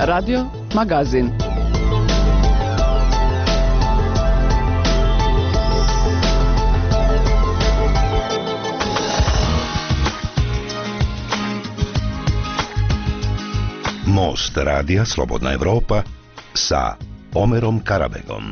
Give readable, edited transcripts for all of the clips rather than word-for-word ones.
Radio Magazin. Most radija Slobodna Evropa sa Omerom Karabegom.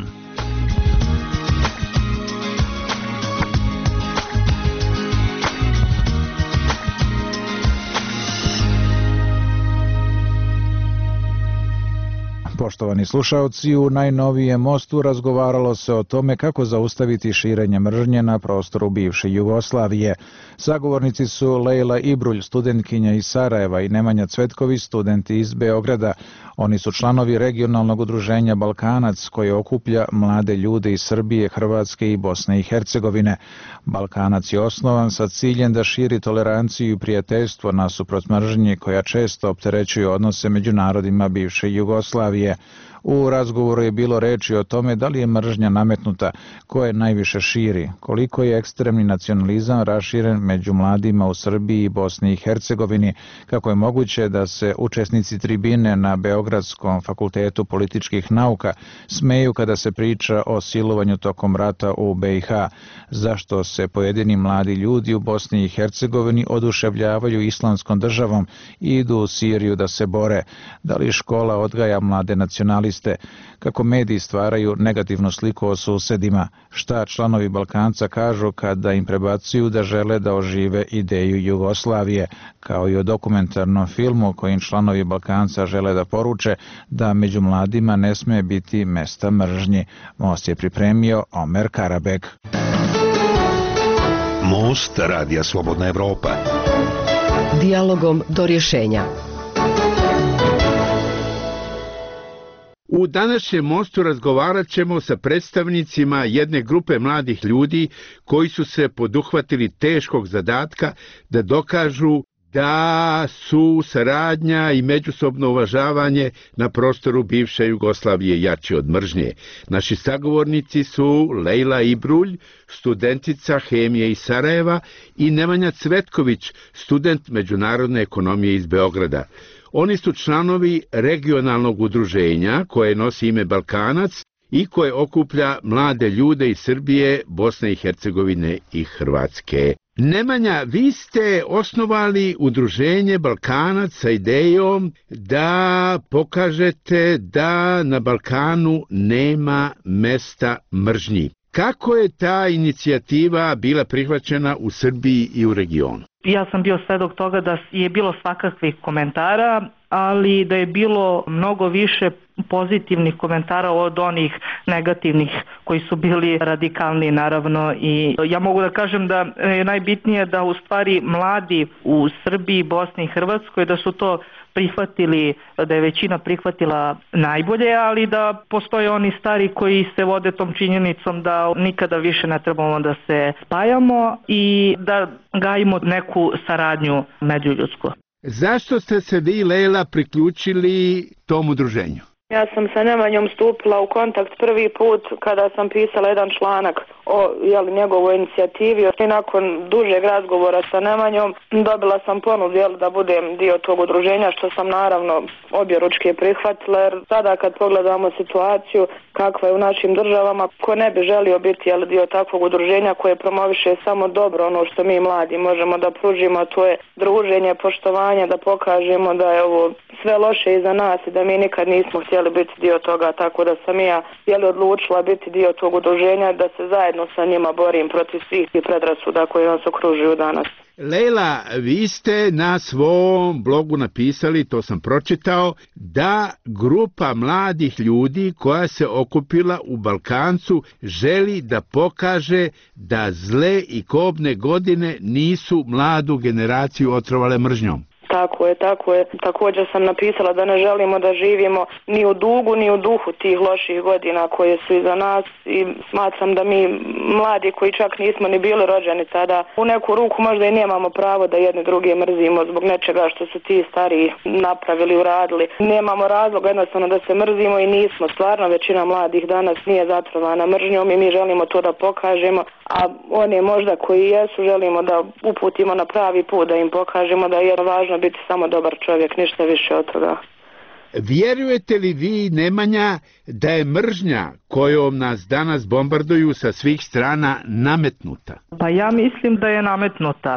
Poštovani slušaoci, u najnovijem Mostu razgovaralo se o tome kako zaustaviti širenje mržnje na prostoru bivše Jugoslavije. Sagovornici su Lejla Ibrulj, studentkinja iz Sarajeva, i Nemanja Cvetković, studenti iz Beograda. Oni su članovi regionalnog udruženja Balkanac, koje okuplja mlade ljude iz Srbije, Hrvatske i Bosne i Hercegovine. Balkanac je osnovan sa ciljem da širi toleranciju i prijateljstvo nasuprot mržnje koja često opterećuje odnose među narodima bivše Jugoslavije. U razgovoru je bilo reči o tome da li je mržnja nametnuta, ko je najviše širi, koliko je ekstremni nacionalizam raširen među mladima u Srbiji i Bosni i Hercegovini, kako je moguće da se učesnici tribine na Beogradskom fakultetu političkih nauka smeju kada se priča o silovanju tokom rata u BiH, zašto se pojedini mladi ljudi u Bosni i Hercegovini oduševljavaju islamskom državom i idu u Siriju da se bore, da li škola odgaja mlade nacionaliste, kako mediji stvaraju negativnu sliku o susedima, šta članovi Balkanca kažu kada im prebacuju da žele da ožive ideju Jugoslavije, kao i o dokumentarnom filmu kojim članovi Balkanca žele da poruče da među mladima ne sme biti mesta mržnji. Most je pripremio Omer Karabeg. Most radija Slobodna Evropa. Dijalogom do rješenja. U današnjem Mostu razgovarat ćemo sa predstavnicima jedne grupe mladih ljudi koji su se poduhvatili teškog zadatka da dokažu da su saradnja i međusobno uvažavanje na prostoru bivše Jugoslavije jači od mržnje. Naši sagovornici su Lejla Ibrulj, studentica hemije iz Sarajeva, i Nemanja Cvetković, student međunarodne ekonomije iz Beograda. Oni su članovi regionalnog udruženja koje nosi ime Balkanac i koje okuplja mlade ljude iz Srbije, Bosne i Hercegovine i Hrvatske. Nemanja, vi ste osnovali udruženje Balkanac sa idejom da pokažete da na Balkanu nema mesta mržnji. Kako je ta inicijativa bila prihvaćena u Srbiji i u regionu? Ja sam bio svedok toga da je bilo svakakvih komentara, ali da je bilo mnogo više pozitivnih komentara od onih negativnih koji su bili radikalni, naravno. I ja mogu da kažem da je najbitnije da u stvari mladi u Srbiji, Bosni i Hrvatskoj da su to prihvatili, da je većina prihvatila najbolje, ali da postoje oni stari koji se vode tom činjenicom da nikada više ne trebamo da se spajamo i da gajimo neku saradnju međuljudsku. Zašto ste se vi, Lejla, priključili tom udruženju? Ja sam sa Nemanjom stupila u kontakt prvi put kada sam pisala jedan članak o njegovoj inicijativi, i nakon dužeg razgovora sa Nemanjom dobila sam ponudu da budem dio tog udruženja, što sam naravno objeručke prihvatila, jer sada kad pogledamo situaciju kakva je u našim državama, ko ne bi želio biti dio takvog udruženja koje promoviše samo dobro, ono što mi mladi možemo da pružimo, to je druženje, poštovanje, da pokažemo da je ovo sve loše iza nas i da mi nikad nismo htjeli biti dio toga, tako da sam ja odlučila biti dio tog udruženja, da se zajedno sa njima borim protiv svih i predrasuda koje nas okružuju danas. Lejla, vi ste na svom blogu napisali, to sam pročitao, da grupa mladih ljudi koja se okupila u Balkancu želi da pokaže da zle i kobne godine nisu mladu generaciju otrovale mržnjom. Tako je. Također sam napisala da ne želimo da živimo ni u dugu, ni u duhu tih loših godina koje su iza nas, i smatram da mi mladi koji čak nismo ni bili rođeni tada, u neku ruku možda i nemamo pravo da jedni druge mrzimo zbog nečega što su ti stariji napravili, uradili. Nemamo razloga jednostavno da se mrzimo i nismo. Stvarno većina mladih danas nije zatrovana mržnjom i mi želimo to da pokažemo, a one možda koji jesu želimo da uputimo na pravi put, da im pokažemo da je važno biti samo dobar čovjek, ništa više od toga. Vjerujete li vi, Nemanja, da je mržnja kojom nas danas bombarduju sa svih strana nametnuta? Pa ja mislim da je nametnuta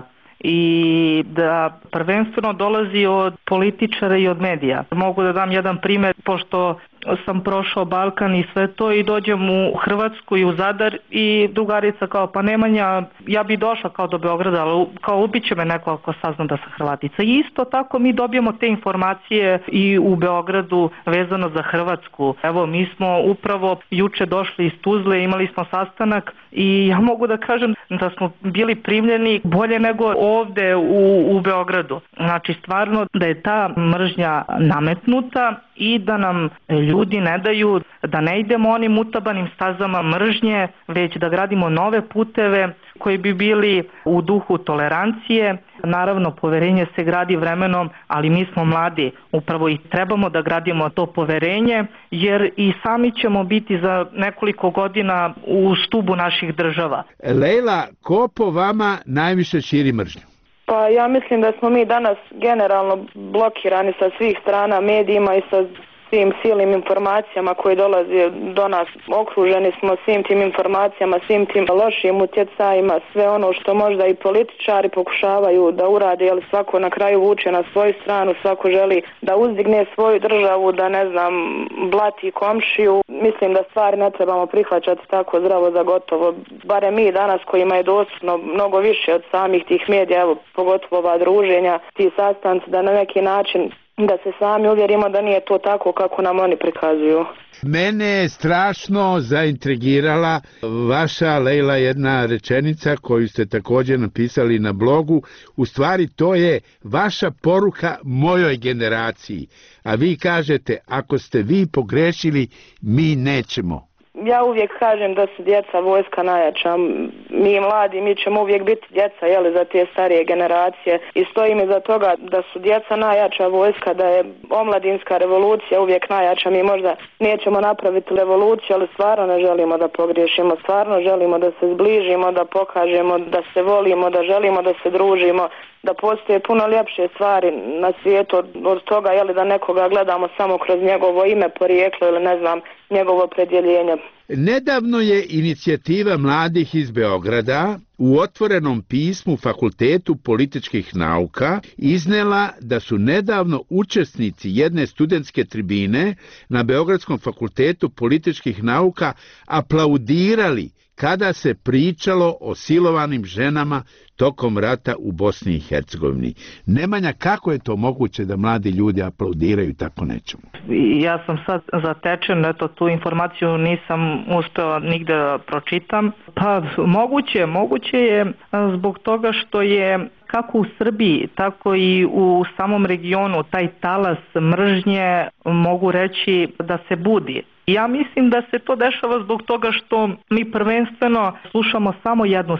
i da prvenstveno dolazi od političara i od medija. Mogu da dam jedan primjer, pošto sam prošao Balkan i sve to i dođem u Hrvatsku i u Zadar i drugarica kao pa Nemanja, ja bi došla kao do Beograda, ali kao ubiće me neko ako sazna da sam Hrvatica. I isto tako mi dobijemo te informacije i u Beogradu vezano za Hrvatsku. Evo, mi smo upravo juče došli iz Tuzle, imali smo sastanak i ja mogu da kažem da smo bili primljeni bolje nego ovde u Beogradu. Znači, stvarno da je ta mržnja nametnuta i da nam ljudi ne daju da ne idemo onim utabanim stazama mržnje, već da gradimo nove puteve koji bi bili u duhu tolerancije. Naravno, poverenje se gradi vremenom, ali mi smo mladi, upravo i trebamo da gradimo to poverenje, jer i sami ćemo biti za nekoliko godina u stubu naših država. Lejla, ko po vama najviše širi mržnju? Pa ja mislim da smo mi danas generalno blokirani sa svih strana medijima i sa svim silnim informacijama koje dolaze do nas. Okruženi smo svim tim informacijama, svim tim lošim utjecajima, sve ono što možda i političari pokušavaju da urade, jer svako na kraju vuče na svoju stranu, svako želi da uzdigne svoju državu, da ne znam, blati komšiju. Mislim da stvari ne trebamo prihvaćati tako zdravo za gotovo. Barem mi danas kojima je dostupno mnogo više od samih tih medija, evo, pogotovo ova druženja, ti sastanci, da na neki način da se sami uvjerimo da nije to tako kako nam oni prikazuju. Mene je strašno zaintrigirala vaša, Lejla, jedna rečenica koju ste također napisali na blogu. U stvari to je vaša poruka mojoj generaciji. A vi kažete, ako ste vi pogrešili, mi nećemo. Ja uvijek kažem da su djeca vojska najjača. Mi mladi, mi ćemo uvijek biti djeca, za te starije generacije. I stojim iza toga da su djeca najjača vojska, da je omladinska revolucija uvijek najjača. Mi možda nećemo napraviti revoluciju, ali stvarno ne želimo da pogriješimo. Stvarno želimo da se zbližimo, da pokažemo da se volimo, da želimo da se družimo, da postoje puno ljepše stvari na svijetu od toga, da nekoga gledamo samo kroz njegovo ime, porijeklo ili ne znam, njegovo opredjeljenje. Nedavno je inicijativa mladih iz Beograda u otvorenom pismu Fakultetu političkih nauka iznela da su nedavno učesnici jedne studentske tribine na Beogradskom fakultetu političkih nauka aplaudirali kada se pričalo o silovanim ženama tokom rata u Bosni i Hercegovini. Nemanja, kako je to moguće da mladi ljudi aplaudiraju tako nečemu? Ja sam sad zatečen, tu informaciju nisam uspeo nigde da pročitam. Pa moguće je zbog toga što je kako u Srbiji, tako i u samom regionu taj talas mržnje, mogu reći da se budi. Ja mislim da se to dešava zbog toga što mi prvenstveno slušamo samo jednu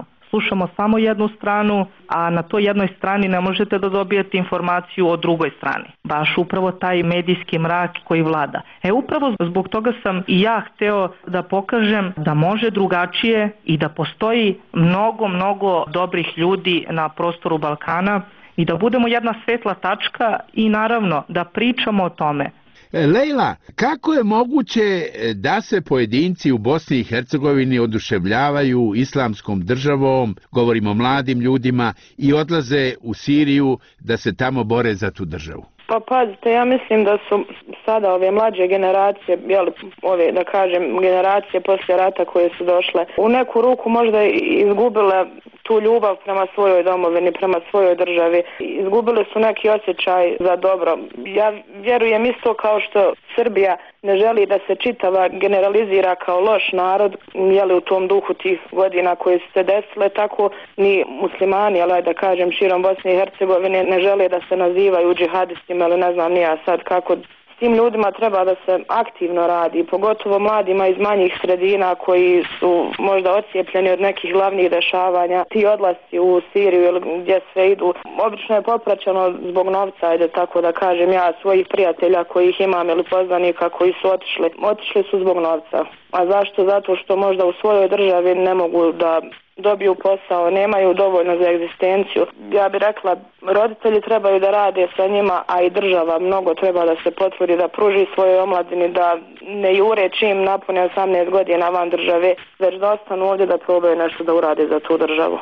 stranu, a na toj jednoj strani ne možete da dobijete informaciju o drugoj strani. Baš upravo taj medijski mrak koji vlada. Upravo zbog toga sam i ja hteo da pokažem da može drugačije i da postoji mnogo dobrih ljudi na prostoru Balkana i da budemo jedna svetla tačka i naravno da pričamo o tome. Lejla, kako je moguće da se pojedinci u Bosni i Hercegovini oduševljavaju islamskom državom, govorimo o mladim ljudima, i odlaze u Siriju da se tamo bore za tu državu? Pa pazite, ja mislim da su sada ove mlađe generacije, ove da kažem generacije poslije rata koje su došle, u neku ruku možda izgubile tu ljubav prema svojoj domovini, prema svojoj državi. Izgubili su neki osjećaj za dobro. Ja vjerujem isto kao što Srbija ne želi da se čitava generalizira kao loš narod, u tom duhu tih godina koje su se desile, tako ni muslimani, da kažem, širom Bosne i Hercegovine ne žele da se nazivaju džihadistima ili ne znam ni ja sad kako. S tim ljudima treba da se aktivno radi, pogotovo mladima iz manjih sredina koji su možda odcijepljeni od nekih glavnih dešavanja. Ti odlasci u Siriju ili gdje sve idu, obično je popraćeno zbog novca, tako da kažem ja, svojih prijatelja kojih imam ili poznanika koji su otišli su zbog novca. A zašto? Zato što možda u svojoj državi ne mogu da dobiju posao, nemaju dovoljno za egzistenciju. Ja bih rekla, roditelji trebaju da rade sa njima, a i država mnogo treba da se potrudi, da pruži svojoj omladini, da ne jure čim napune 18 godina van države, već da ostanu ovdje da probaju nešto da urade za tu državu.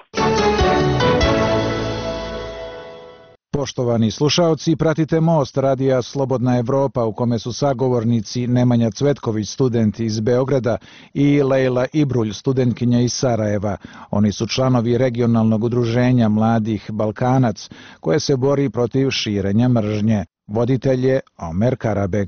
Poštovani slušaoci, pratite Most radija Slobodna Evropa u kome su sagovornici Nemanja Cvetković, student iz Beograda, i Lejla Ibrulj, studentkinja iz Sarajeva. Oni su članovi regionalnog udruženja Mladih Balkanac, koje se bori protiv širenja mržnje. Voditelj je Omer Karabeg.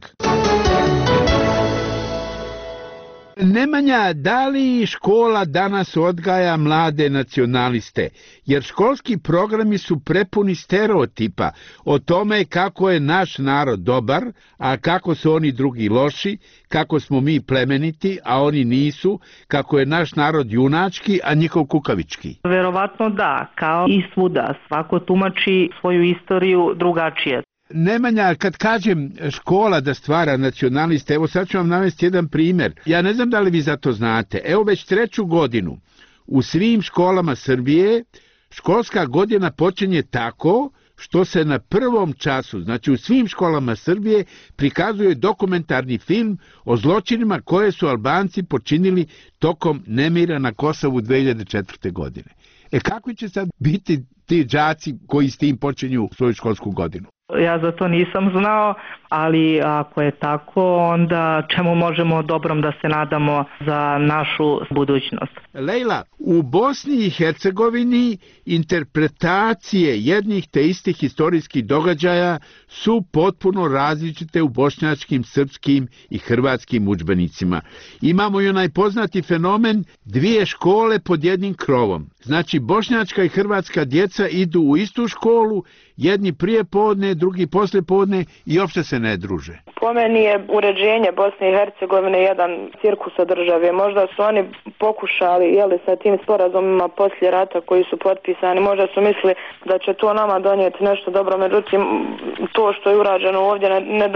Nemanja, da li škola danas odgaja mlade nacionaliste? Jer školski programi su prepuni stereotipa o tome kako je naš narod dobar, a kako su oni drugi loši, kako smo mi plemeniti, a oni nisu, kako je naš narod junački, a njihov kukavički. Verovatno da, kao i svuda. Svako tumači svoju istoriju drugačije. Nemanja, kad kažem škola da stvara nacionaliste, evo sad ću vam navesti jedan primjer. Ja ne znam da li vi za to znate. Evo već 3. godinu u svim školama Srbije školska godina počinje tako što se na prvom času, znači u svim školama Srbije, prikazuje dokumentarni film o zločinima koje su Albanci počinili tokom nemira na Kosovu 2004. godine. Kakvi će sad biti ti đaci koji s tim počinju svoju školsku godinu? Ja za to nisam znao, ali ako je tako, onda čemu možemo dobrom da se nadamo za našu budućnost? Lejla, u Bosni i Hercegovini interpretacije jednih te istih historijskih događaja su potpuno različite u bošnjačkim, srpskim i hrvatskim udžbenicima. Imamo i onaj poznati fenomen dvije škole pod jednim krovom. Znači, bošnjačka i hrvatska djeca idu u istu školu, jedni prije podne, drugi poslije podne i uopšte se ne druže. Po meni je uređenje Bosne i Hercegovine jedan cirkus od države. Možda su oni pokušali sa tim sporazumima poslije rata koji su potpisani, možda su mislili da će to nama donijeti nešto dobro, međutim to što je urađeno ovdje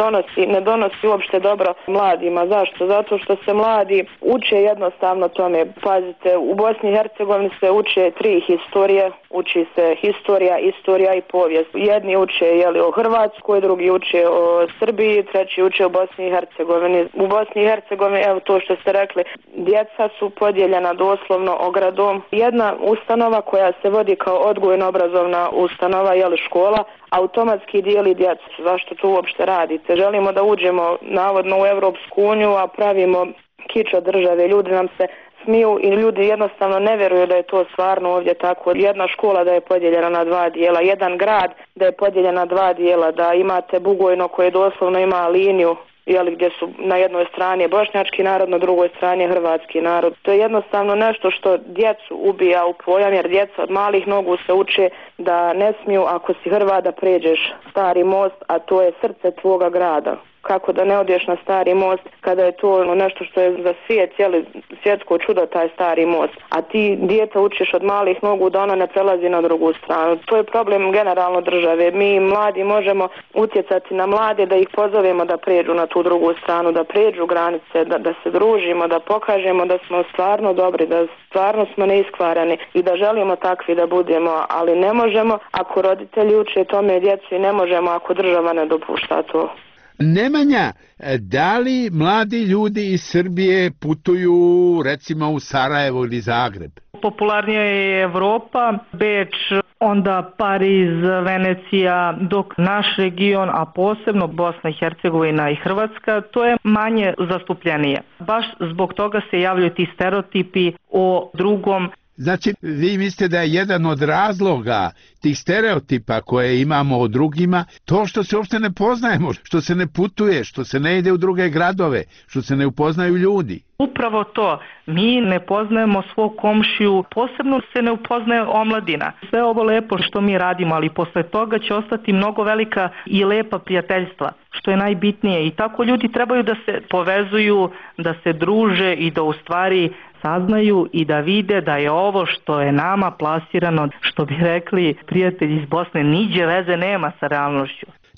ne donosi uopšte dobro mladima. Zašto? Zato što se mladi uče jednostavno tome. Pazite, u Bosni i Hercegovini se uče 3 historije, uči se istorija i povijest. Jedni uče o Hrvatskoj, drugi uče o Srbiji, treći uče o Bosni i Hercegovini. U Bosni i Hercegovini, evo to što ste rekli, djeca su podijeljena doslovno ogradom. Jedna ustanova koja se vodi kao odgojno-obrazovna ustanova, škola, automatski dijeli djecu. Zašto to uopšte radite? Želimo da uđemo navodno u Europsku uniju, a pravimo kič od države. Ljudi nam se smiju i ljudi jednostavno ne vjeruju da je to stvarno ovdje tako. Jedna škola da je podijeljena na 2 dijela, jedan grad da je podijeljen na 2 dijela, da imate Bugojno koje doslovno ima liniju gdje su na jednoj strani bošnjački narod, na drugoj strani hrvatski narod. To je jednostavno nešto što djecu ubija u pojam, jer djeca od malih nogu se uče da ne smiju, ako si Hrvat, da pređeš Stari most, a to je srce tvoga grada. Kako da ne odeš na Stari most kada je to nešto što je za svijet, svjetsko čudo, taj Stari most. A ti dijete učiš od malih nogu da ona ne prelazi na drugu stranu. To je problem generalno države. Mi mladi možemo utjecati na mlade da ih pozovemo da pređu na tu drugu stranu, da pređu granice, da se družimo, da pokažemo da smo stvarno dobri, da stvarno smo neiskvarani i da želimo takvi da budemo, ali ne možemo ako roditelji uče tome djecu i ne možemo ako država ne dopušta to. Nemanja, da li mladi ljudi iz Srbije putuju recimo u Sarajevo ili Zagreb? Popularnija je Evropa, Beč, onda Pariz, Venecija, dok naš region, a posebno Bosna i Hercegovina i Hrvatska, to je manje zastupljenije. Baš zbog toga se javljaju ti stereotipi o drugom. Znači, vi mislite da je jedan od razloga tih stereotipa koje imamo o drugima to što se uopšte ne poznajemo, što se ne putuje, što se ne ide u druge gradove, što se ne upoznaju ljudi? Upravo to. Mi ne poznajemo svog komšiju, posebno se ne upoznaje omladina. Sve ovo lepo što mi radimo, ali posle toga će ostati mnogo velika i lepa prijateljstva, što je najbitnije. I tako ljudi trebaju da se povezuju, da se druže i da u stvari saznaju i da vide da je ovo što je nama plasirano, što bi rekli prijatelji iz Bosne, niđe veze nema sa realnošću.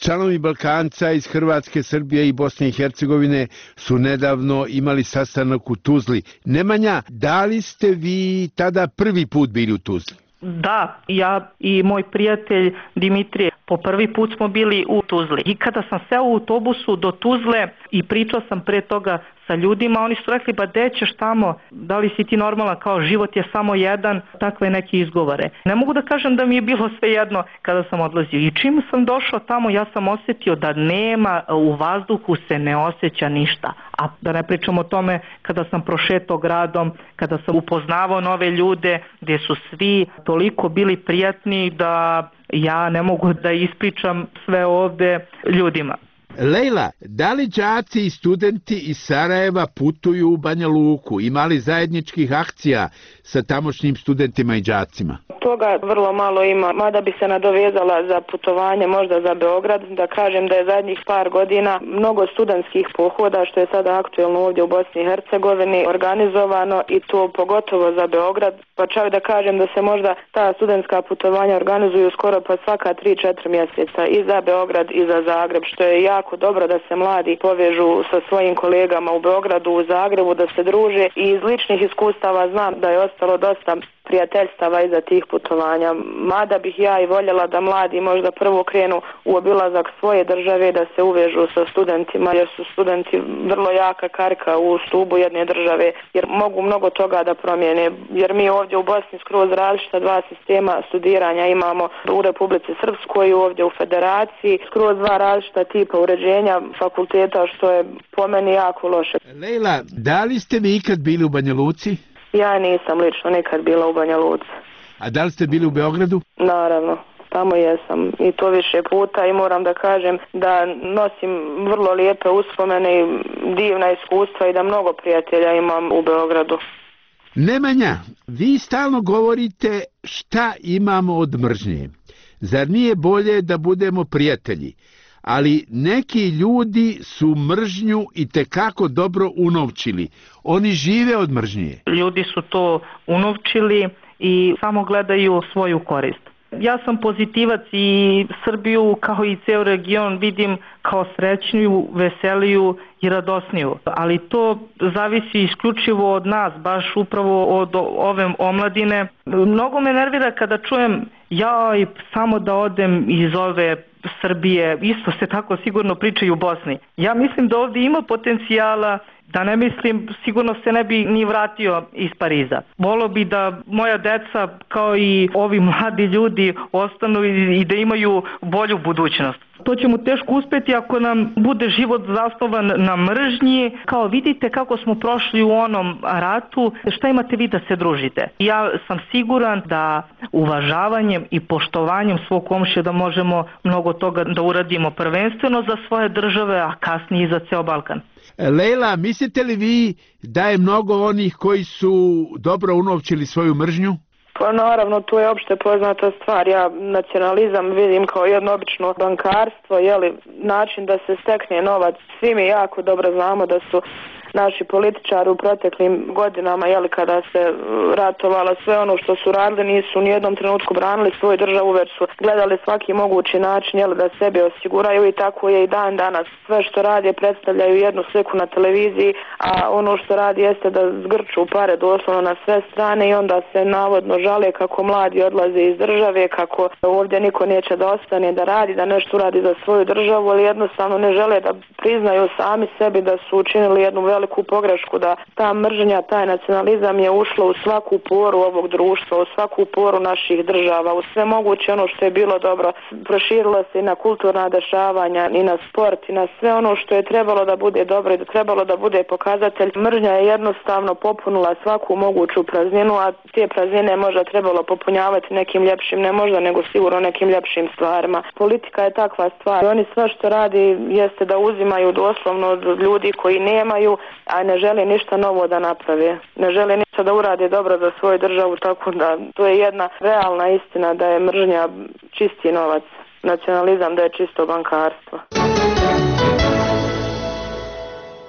Članovi Balkanca iz Hrvatske, Srbije i Bosne i Hercegovine su nedavno imali sastanak u Tuzli. Nemanja, da li ste vi tada prvi put bili u Tuzli? Da, ja i moj prijatelj Dimitrije po prvi put smo bili u Tuzli. I kada sam seo u autobusu do Tuzle i pričao sam pre toga sa ljudima, oni su rekli, ba gde ćeš tamo, da li si ti normalan, kao život je samo jedan, takve neke izgovore. Ne mogu da kažem da mi je bilo sve jedno kada sam odlazio. I čim sam došao tamo, ja sam osjetio da nema, u vazduhu se ne osjeća ništa. A da ne pričam o tome kada sam prošetao gradom, kada sam upoznavao nove ljude, gdje su svi toliko bili prijatni da ja ne mogu da ispričam sve ovde ljudima. Lejla, da li đaci i studenti iz Sarajeva putuju u Banja Luku? Imali zajedničkih akcija sa tamošnjim studentima i đacima? Toga vrlo malo ima, mada bi se nadovezala za putovanje možda za Beograd, da kažem da je zadnjih par godina mnogo studentskih pohoda, što je sada aktuelno ovdje u Bosni i Hercegovini, organizovano i to pogotovo za Beograd, pa čak da kažem da se možda ta studentska putovanja organizuju skoro pa svaka 3-4 mjeseca i za Beograd i za Zagreb, što je jako dobro da se mladi povežu sa svojim kolegama u Beogradu, u Zagrebu, da se druže i iz ličnih iskustava znam da je ostalo dosta prijateljstava iza tih putovanja. Mada bih ja i voljela da mladi možda prvo krenu u obilazak svoje države, da se uvežu sa studentima, jer su studenti vrlo jaka karika u stubu jedne države, jer mogu mnogo toga da promijene. Jer mi ovdje u Bosni skroz različita dva sistema studiranja imamo u Republici Srpskoj i ovdje u Federaciji, skroz dva različita tipa uređenja fakulteta, što je po meni jako loše. Lejla, da li ste vi ikad bili u Banja Luci? Ja nisam lično nikad bila u Banja Luci. A da li ste bili u Beogradu? Naravno, tamo jesam i to više puta i moram da kažem da nosim vrlo lijepe uspomene i divna iskustva i da mnogo prijatelja imam u Beogradu. Nemanja, vi stalno govorite šta imamo od mržnje. Zar nije bolje da budemo prijatelji? Ali neki ljudi su mržnju itekako dobro unovčili. Oni žive od mržnje. Ljudi su to unovčili i samo gledaju svoju korist. Ja sam pozitivac i Srbiju kao i ceo region vidim kao srećniju, veseliju i radosniju. Ali to zavisi isključivo od nas, baš upravo od ove omladine. Mnogo me nervira kada čujem jaj, samo da odem iz ove Srbije, isto se tako sigurno pričaju u Bosni. Ja mislim da ovdje ima potencijala, da ne mislim, sigurno se ne bi ni vratio iz Pariza. Volio bi da moja deca, kao i ovi mladi ljudi, ostanu i da imaju bolju budućnost. To ćemo teško uspjeti ako nam bude život zasnovan na mržnji. Kao vidite kako smo prošli u onom ratu, šta imate vi da se družite? Ja sam siguran da uvažavanjem i poštovanjem svog komšija da možemo mnogo toga da uradimo prvenstveno za svoje države, a kasnije i za ceo Balkan. Lejla, mislite li vi da je mnogo onih koji su dobro unovčili svoju mržnju? Pa naravno, to je opšte poznata stvar. Ja nacionalizam vidim kao jedno obično bankarstvo, način da se stekne novac. Svi mi jako dobro znamo da su naši političari u proteklim godinama, kada se ratovalo, sve ono što su radili, nisu nijednom trenutku branili svoju državu, već su gledali svaki mogući način da sebe osiguraju i tako je i dan danas. Sve što rade predstavljaju jednu sliku na televiziji, a ono što radi jeste da zgrču pare doslovno na sve strane i onda se navodno žale kako mladi odlaze iz države, kako ovdje niko neće da ostane da radi, da nešto radi za svoju državu, ali jednostavno ne žele da priznaju sami sebi da su učinili jednu veliku pogrešku, da ta mržnja, taj nacionalizam je ušlo u svaku poru ovog društva, u svaku poru naših država, u sve moguće ono što je bilo dobro. Proširilo se i na kulturna dešavanja, i na sport, i na sve ono što je trebalo da bude dobro i da trebalo da bude pokazatelj. Mržnja je jednostavno popunila svaku moguću prazninu, a te praznine možda trebalo popunjavati nekim ljepšim, ne možda, nego sigurno nekim ljepšim stvarima. Politika je takva stvar. Oni sve što radi jeste da uzimaju doslovno od ljudi koji nemaju, a ne žele ništa novo da naprave. Ne žele ništa da urade dobro za svoju državu, tako da to je jedna realna istina da je mržnja čisti novac. Nacionalizam da je čisto bankarstvo.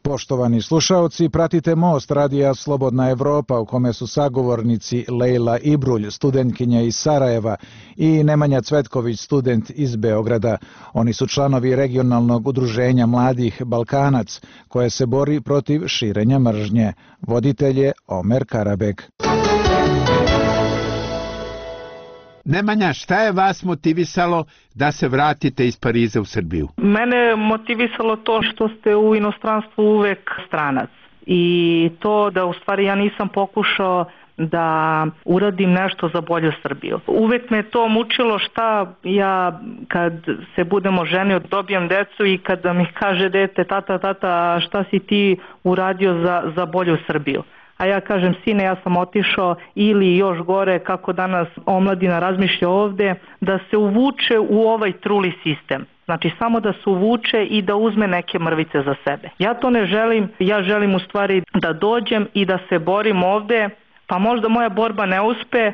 Poštovani slušaoci, pratite Most radija Slobodna Evropa u kome su sagovornici Lejla Ibrulj, studentkinja iz Sarajeva, i Nemanja Cvetković, student iz Beograda. Oni su članovi regionalnog udruženja mladih Balkanac, koje se bori protiv širenja mržnje. Voditelj je Omer Karabek. Nemanja, šta je vas motivisalo da se vratite iz Pariza u Srbiju? Mene je motivisalo to što ste u inostranstvu uvek stranac i to da u stvari ja nisam pokušao da uradim nešto za bolju Srbiju. Uvek me to mučilo šta ja kad se budemo ženio dobijem decu i kada mi kaže dete tata šta si ti uradio za bolju Srbiju. A ja kažem, sine, ja sam otišao, ili još gore, kako danas omladina razmišlja ovde, da se uvuče u ovaj truli sistem. Znači, samo da se uvuče i da uzme neke mrvice za sebe. Ja to ne želim, ja želim u stvari da dođem i da se borim ovde, pa možda moja borba ne uspe,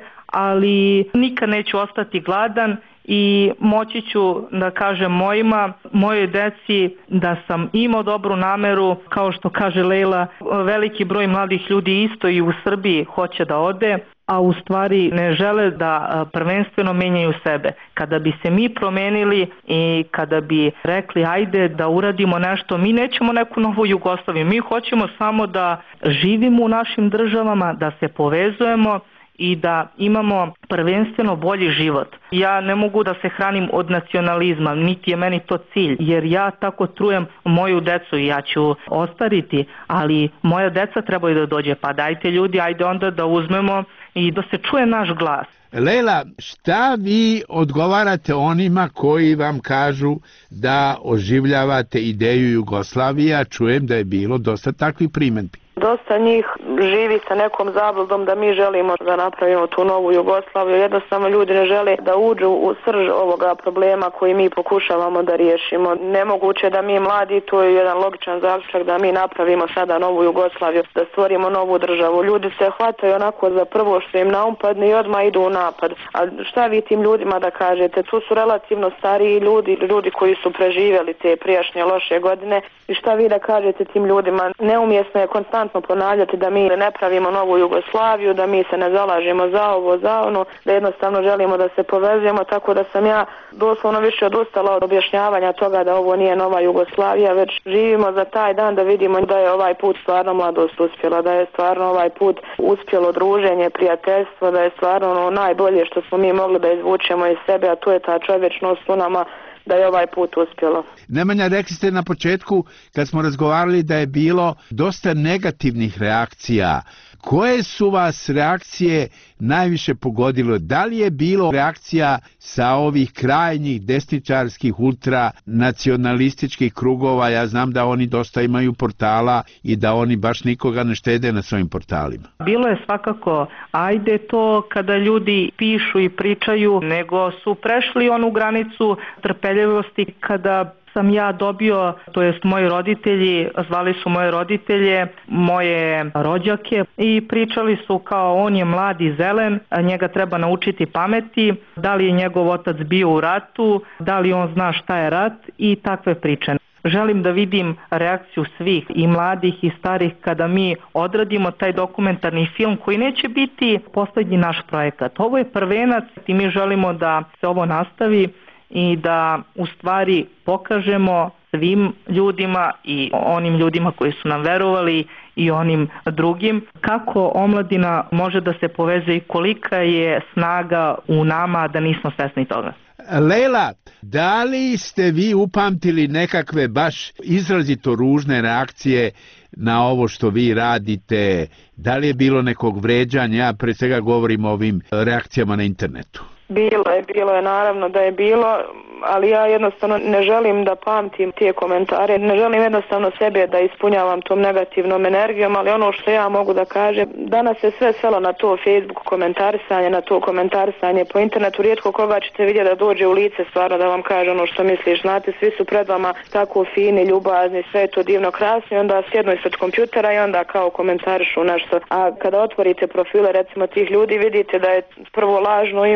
ali nikad neću ostati gladan i moći ću da kažem mojoj deci da sam imao dobru nameru, kao što kaže Lejla, veliki broj mladih ljudi isto i u Srbiji hoće da ode, a u stvari ne žele da prvenstveno menjaju sebe. Kada bi se mi promenili i kada bi rekli ajde da uradimo nešto, mi nećemo neku novu Jugoslaviju, mi hoćemo samo da živimo u našim državama, da se povezujemo i da imamo prvenstveno bolji život. Ja ne mogu da se hranim od nacionalizma, niti je meni to cilj, jer ja tako trujem moju decu i ja ću ostariti, ali moja deca trebaju da dođe, pa dajte ljudi, ajde onda da uzmemo i da se čuje naš glas. Lejla, šta vi odgovarate onima koji vam kažu da oživljavate ideju Jugoslavije? Čujem da je bilo dosta takvih primjedbi. Dosta njih živi sa nekom zabludom da mi želimo da napravimo tu novu Jugoslaviju. Jednostavno ljudi ne žele da uđu u srž ovoga problema koji mi pokušavamo da riješimo. Nemoguće da mi mladi, to je jedan logičan zaključak, da mi napravimo sada novu Jugoslaviju, da stvorimo novu državu. Ljudi se hvataju onako za prvo što im naumpadne i odmah idu u napad. A šta vi tim ljudima da kažete? Tu su relativno stariji ljudi koji su preživjeli te prijašnje loše godine. I šta vi da kažete tim ljudima? Neumjesno je konstantno ponavljati da mi ne pravimo novu Jugoslaviju, da mi se ne zalažemo za ovo, za ono, da jednostavno želimo da se povezujemo, tako da sam ja doslovno više odustala od objašnjavanja toga da ovo nije nova Jugoslavija, već živimo za taj dan da vidimo da je ovaj put stvarno mladost uspjela, da je stvarno ovaj put uspjelo druženje, prijateljstvo, da je stvarno ono najbolje što smo mi mogli da izvučemo iz sebe, a to je ta čovječnost u nama, da je ovaj put uspjelo. Nemanja, rekli ste na početku kad smo razgovarali da je bilo dosta negativnih reakcija. Koje su vas reakcije najviše pogodilo? Da li je bilo reakcija sa ovih krajnjih desničarskih ultranacionalističkih krugova? Ja znam da oni dosta imaju portala i da oni baš nikoga ne štede na svojim portalima. Bilo je svakako, ajde to kada ljudi pišu i pričaju, nego su prešli onu granicu trpeljivosti kada sam ja dobio, to jest moji roditelji, zvali su moje roditelje, moje rođake i pričali su kao on je mlad i zelen, njega treba naučiti pameti, da li je njegov otac bio u ratu, da li on zna šta je rat i takve priče. Želim da vidim reakciju svih, i mladih i starih, kada mi odradimo taj dokumentarni film koji neće biti poslednji naš projekat. Ovo je prvenac i mi želimo da se ovo nastavi i da u stvari pokažemo svim ljudima i onim ljudima koji su nam verovali i onim drugim kako omladina može da se povezuje i kolika je snaga u nama da nismo svesni toga. Lejla, da li ste vi upamtili nekakve baš izrazito ružne reakcije na ovo što vi radite? Da li je bilo nekog vređanja? Ja pre svega govorim o ovim reakcijama na internetu. Bilo je, naravno da je bilo, ali ja jednostavno ne želim da pamtim te komentare, ne želim jednostavno sebe da ispunjavam tom negativnom energijom, ali ono što ja mogu da kažem, danas je sve svelo na to Facebook komentarisanje, na to komentarisanje po internetu, rijetko koga ćete vidjeti da dođe u lice stvarno da vam kaže ono što misliš, znate, svi su pred vama tako fini, ljubazni, sve je to divno, krasno i onda sjednu ispred kompjutera i onda kao komentarišu nešto, a kada otvorite profile recimo tih ljudi vidite da je prvo lažno ime, lažno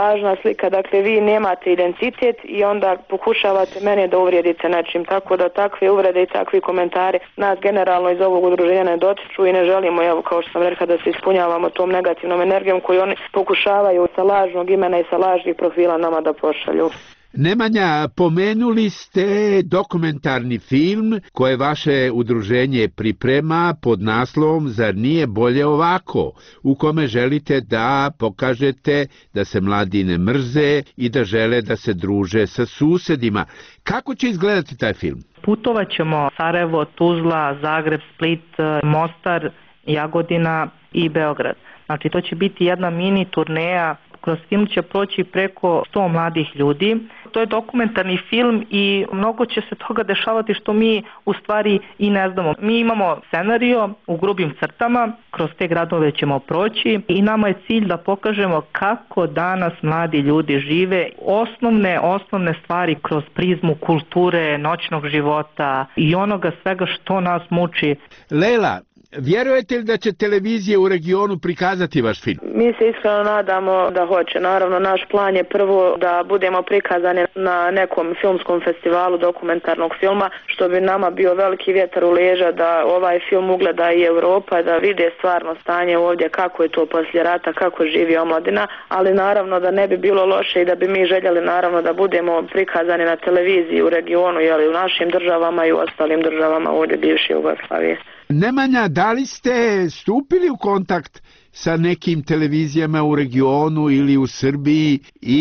lažna slika, dakle vi nemate identitet i onda pokušavate mene da uvrijedite nečim, tako da takve uvrede i takvi komentari nas generalno iz ovog udruženja ne dotiču i ne želimo, evo kao što sam rekla, da se ispunjavamo tom negativnom energijom koju oni pokušavaju sa lažnog imena i sa lažnih profila nama da pošalju. Nemanja, pomenuli ste dokumentarni film koje vaše udruženje priprema pod naslovom Zar nije bolje ovako, u kome želite da pokažete da se mladi ne mrze i da žele da se druže sa susedima. Kako će izgledati taj film? Putovat ćemo Sarajevo, Tuzla, Zagreb, Split, Mostar, Jagodina i Beograd. Znači to će biti jedna mini turneja. Kroz film će proći preko 100 mladih ljudi. To je dokumentarni film i mnogo će se toga dešavati što mi u stvari i ne znamo. Mi imamo scenario u grubim crtama, kroz te gradove ćemo proći i nama je cilj da pokažemo kako danas mladi ljudi žive. Osnovne stvari kroz prizmu kulture, noćnog života i onoga svega što nas muči. Leila, vjerujete li da će televizije u regionu prikazati vaš film? Mi se iskreno nadamo da hoće. Naravno, naš plan je prvo da budemo prikazani na nekom filmskom festivalu dokumentarnog filma, što bi nama bio veliki vjetar u leđa da ovaj film ugleda i Europa, da vide stvarno stanje ovdje, kako je to poslije rata, kako živi omladina, ali naravno da ne bi bilo loše i da bi mi željeli naravno da budemo prikazani na televiziji u regionu, jeli u našim državama i u ostalim državama ovdje bivše Jugoslavije. Nemanja, da li ste stupili u kontakt sa nekim televizijama u regionu ili u Srbiji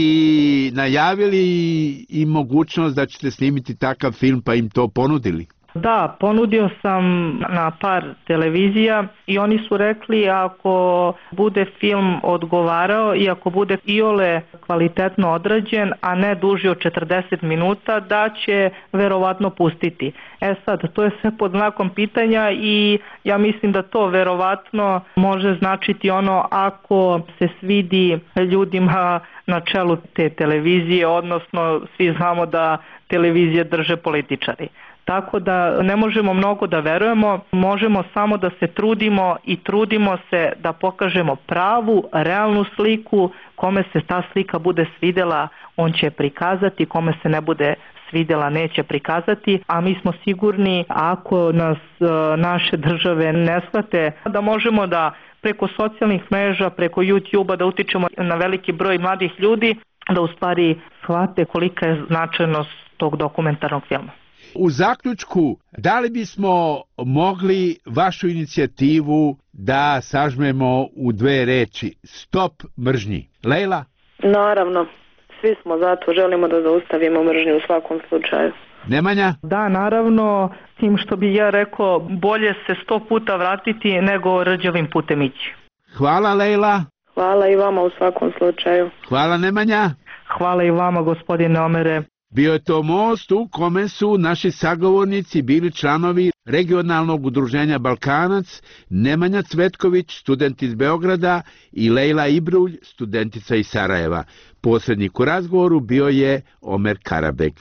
i najavili im mogućnost da ćete snimiti takav film pa im to ponudili? Da, ponudio sam na par televizija i oni su rekli ako bude film odgovarao i ako bude iole kvalitetno odrađen, a ne duži od 40 minuta, da će verovatno pustiti. Sad, to je sve pod znakom pitanja i ja mislim da to verovatno može značiti ono ako se svidi ljudima na čelu te televizije, odnosno svi znamo da televizije drže političari. Tako da ne možemo mnogo da verujemo, možemo samo da se trudimo i trudimo se da pokažemo pravu, realnu sliku. Kome se ta slika bude svidjela, on će prikazati, kome se ne bude svidjela, neće prikazati, a mi smo sigurni ako nas naše države ne shvate, da možemo da preko socijalnih mreža, preko YouTube-a da utičemo na veliki broj mladih ljudi, da u stvari shvate kolika je značajnost tog dokumentarnog filma. U zaključku, da li bismo mogli vašu inicijativu da sažmemo u 2 reči? Stop mržnji. Leila? Naravno, svi smo zato, želimo da zaustavimo mržnju u svakom slučaju. Nemanja? Da, naravno, tim što bi ja rekao, bolje se 100 puta vratiti nego rđavim putem ići. Hvala Leila. Hvala i vama u svakom slučaju. Hvala Nemanja. Hvala i vama gospodine Omere. Bio je to most u kome su naši sagovornici bili članovi regionalnog udruženja Balkanac, Nemanja Cvetković, student iz Beograda i Leila Ibrulj, studentica iz Sarajeva. Posrednik u razgovoru bio je Omer Karabek.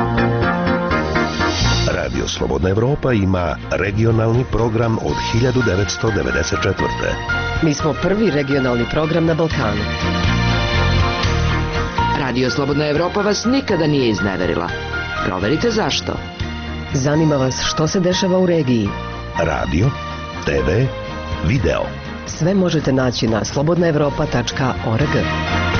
Radio Slobodna Evropa ima regionalni program od 1994. Mi smo prvi regionalni program na Balkanu. Radio Slobodna Evropa vas nikada nije izneverila. Proverite zašto. Zanima vas što se dešava u regiji. Radio, TV, video. Sve možete naći na slobodnaevropa.org.